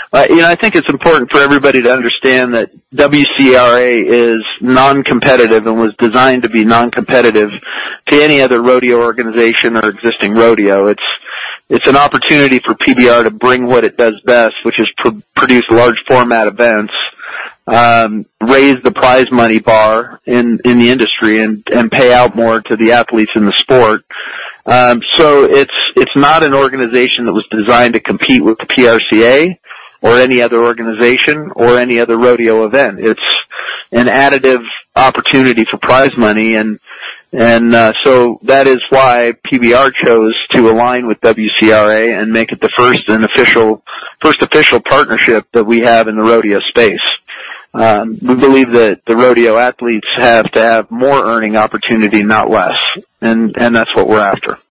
I think it's important for everybody to understand that WCRA is non-competitive and was designed to be non-competitive to any other rodeo organization or existing rodeo. It's an opportunity for PBR to bring what it does best, which is produce large format events, raise the prize money bar in the industry and pay out more to the athletes in the sport. So it's not an organization that was designed to compete with the PRCA or any other organization or any other rodeo event. It's an additive opportunity for prize money, and so that is why PBR chose to align with WCRA and make it the first official partnership that we have in the rodeo space. We believe that the rodeo athletes have to have more earning opportunity, not less, and that's what we're after.